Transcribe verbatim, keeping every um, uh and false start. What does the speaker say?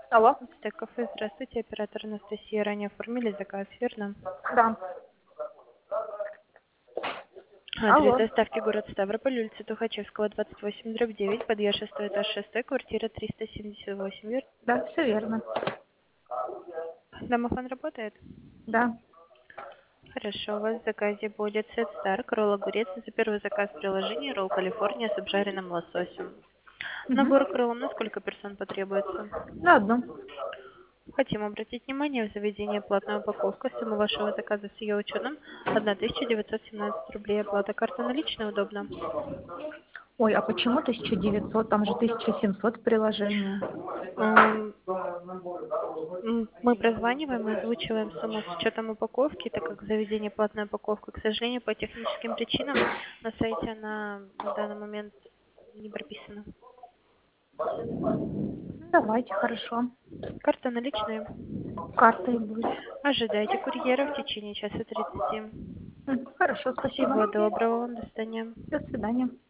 Алло? Стек кафе, здравствуйте, оператор Анастасия. Ранее оформили заказ, верно? Да. Адрес Алло. доставки город Ставрополь, улица Тухачевского, двадцать восемь, дробь девять, подъезд шестой этаж шоссе, квартира триста семьдесят восемь, верно? Да, все верно. Домофон работает? Да. Хорошо, у вас в заказе будет сет Старк, ролл огурец, за первый заказ в приложении, ролл Калифорния с обжаренным лососем. Угу. Набор к роллам на сколько персон потребуется? На одну. Хотим обратить внимание в заведение платная упаковка. Сумма вашего заказа с ее учетом тысяча девятьсот семнадцать рублей. Оплата карта наличная удобно. Ой, а почему тысяча девятьсот? Там же тысяча семьсот в приложении. М, м, Мы прозваниваем и озвучиваем сумму с учетом упаковки, так как заведение платная упаковка. К сожалению, по техническим причинам на сайте она на данный момент не прописана. Ну, давайте, хорошо. Карта наличная. Картой будет. Ожидайте курьера в течение часа тридцати. М, Хорошо, спасибо. Всего доброго вам, до свидания. До свидания.